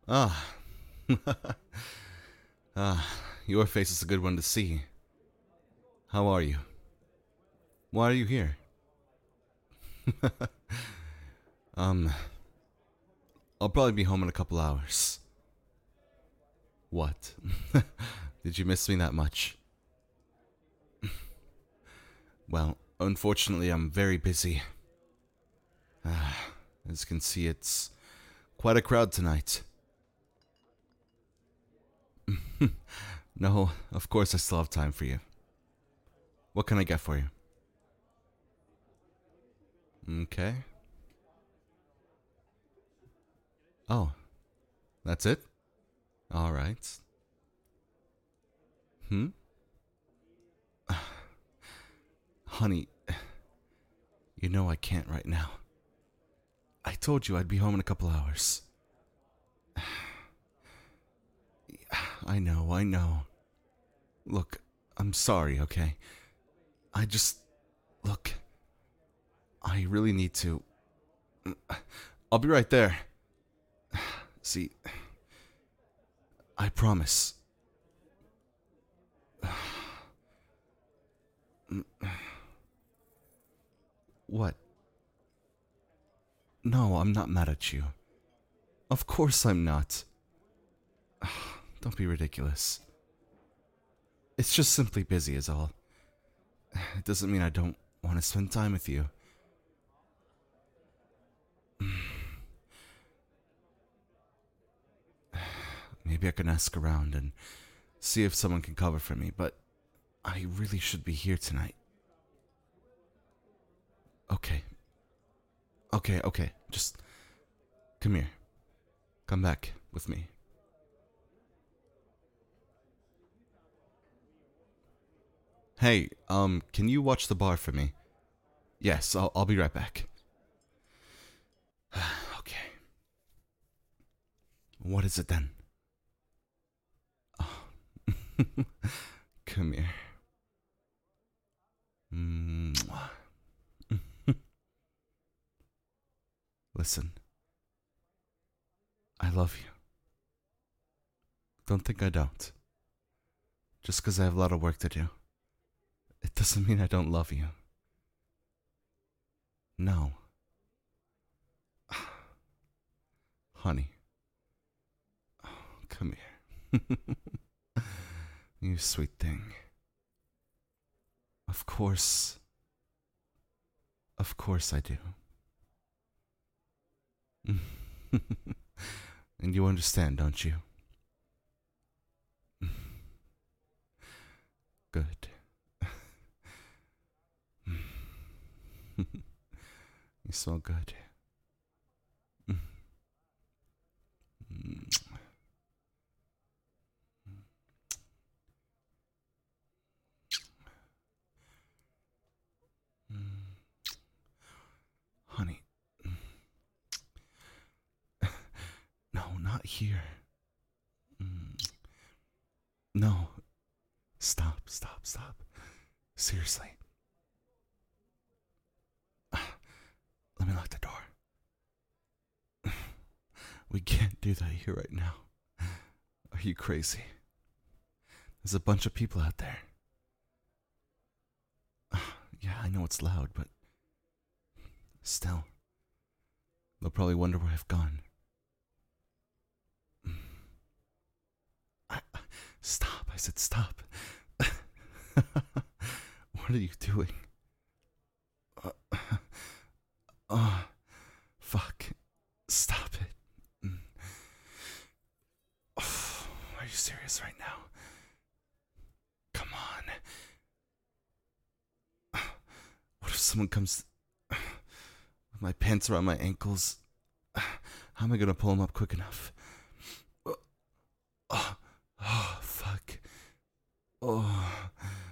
Ah. Your face is a good one to see. How are you? Why are you here? um, I'll probably be home in a couple hours. What? Did you miss me that much? Well, unfortunately, I'm very busy. As you can see, it's quite a crowd tonight. No, of course I still have time for you. What can I get for you? Okay. Oh, that's it? Alright. Hmm? Honey, you know I can't right now. I told you I'd be home in a couple hours. I know. Look, I'm sorry, okay? I just. Look, I really need to. I'll be right there. See, I promise. What? No, I'm not mad at you. Of course I'm not. Don't be ridiculous. It's just simply busy, is all. It doesn't mean I don't want to spend time with you. Maybe I can ask around and see if someone can cover for me, but I really should be here tonight. Okay. Okay. Just come here. Come back with me. Hey, can you watch the bar for me? Yes, I'll be right back. Okay. What is it then? Oh. Come here. Mwah. Listen, I love you. Don't think I don't. Just because I have a lot of work to do, it doesn't mean I don't love you. No. Honey. Oh, come here. You sweet thing. Of course. Of course I do. And you understand, don't you? Good. You smell good. Honey. No, not here. No. Stop. Seriously. Let me lock the door. We can't do that here right now. Are you crazy? There's a bunch of people out there. Yeah, I know it's loud, but still. They'll probably wonder where I've gone. I, stop, I said stop. What are you doing? Oh, fuck. Stop it. Oh, are you serious right now? Come on. What if someone comes with my pants around my ankles? How am I gonna pull them up quick enough? Oh, fuck. Oh.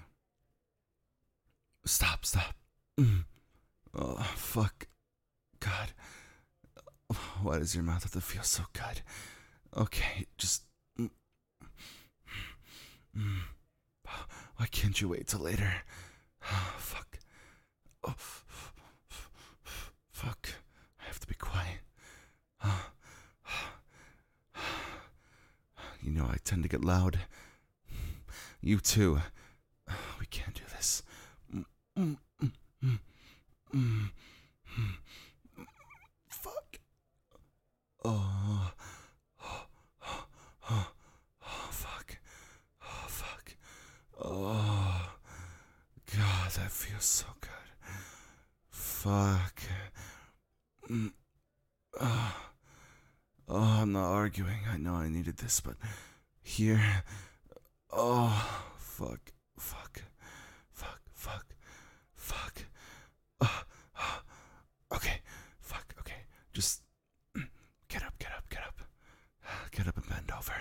Stop. Oh, fuck. God. Why does your mouth have to feel so good? Okay, just. Why can't you wait till later? Fuck. Oh, fuck. I have to be quiet. know I tend to get loud. You too. We can't do this. Fuck. Oh. Fuck. Oh, fuck. Oh. God, that feels so good. Fuck. I'm not arguing. I know I needed this, but here. Oh, fuck. Fuck. Fuck. Fuck. Fuck. Okay. Fuck. Okay. Just get up. Get up. Get up. Get up and bend over.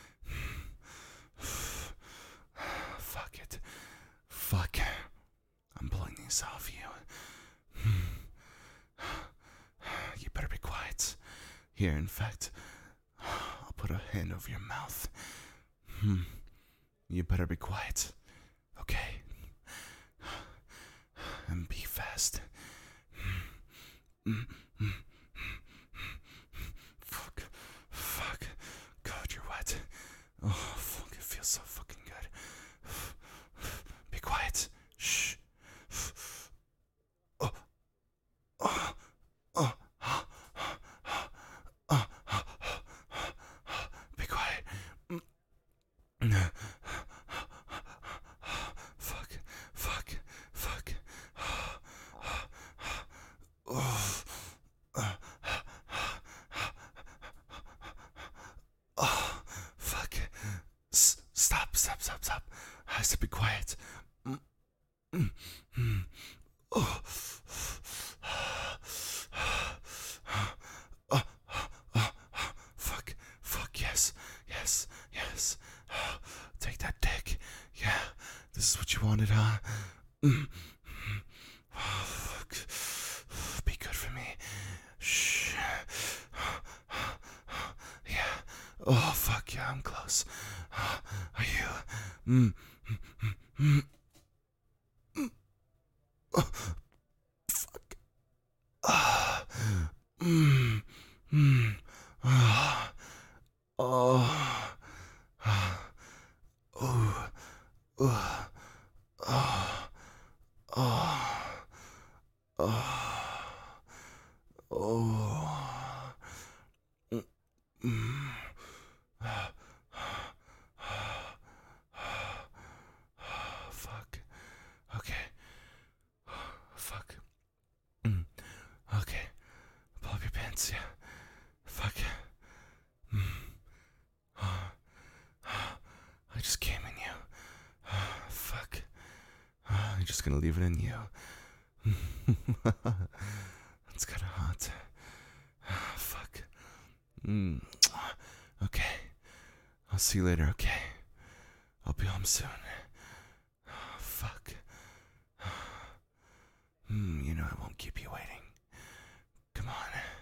Fuck it. Fuck. I'm pulling these off you. You better be quiet. Here, in fact, I'll put a hand over your mouth. You better be quiet. Okay. And be fast. Fuck. Fuck. God, you're wet. Oh, fuck. It feels so fucking good. Be quiet. Shh. Oh. Oh. Oh. Be quiet. Fuck. Fuck. Fuck. Oh. Oh. Fuck. Stop. Stop. Stop. Stop. I said be quiet. Oh. Fuck. Fuck. Yes. Yes. Yes. Take that dick. Yeah. This is what you wanted, huh? Fuck. Be good for me. Shh. Yeah. Oh, fuck. Yeah, I'm close. Are you? Fuck. Oh. Oh. Oh. Oh. Oh. Oh. Fuck. Okay. Fuck. Okay. Pull up your pants, yeah. Fuck. I just came in you. Fuck. I'm just gonna leave it in you. It's kinda hot. Fuck. Okay. I'll see you later, okay? I'll be home soon. Fuck. You know I won't keep you waiting. Come on.